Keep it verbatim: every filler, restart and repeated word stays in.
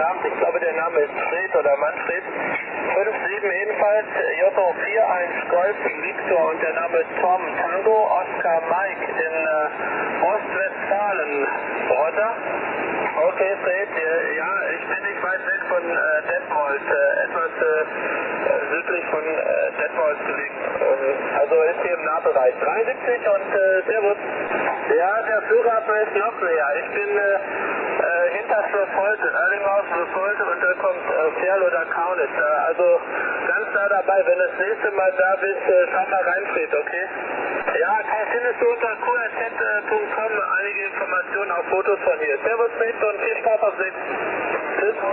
Abend, ich glaube der Name ist Fred oder Manfred. fünf sieben ebenfalls, J O vier eins Golf Victor und der Name ist Tom Tango Oscar Mike in äh, Ostwestfalen. Rotter? Okay, Fred, äh, ja, ich bin nicht weit weg von äh, Detmold, äh, etwas äh, südlich von äh, Detmold gelegen. Ähm, also ist hier im Nahbereich. dreiundsiebzig und äh, Servus. Ja, der Flughafen ist noch näher. Ich bin äh, äh, hinter Schloss Holte, Erlinghaus, Schloss Holte und da kommt äh, Ferl oder Kaunitz. Äh, also ganz nah dabei. Wenn du das nächste Mal da bist, äh, schau mal rein, Fred, okay? Ja, findest du unter q r z punkt com einige Informationen, auch Fotos von hier. Servus, Fred, und viel Spaß auf Sitz. Tschüss.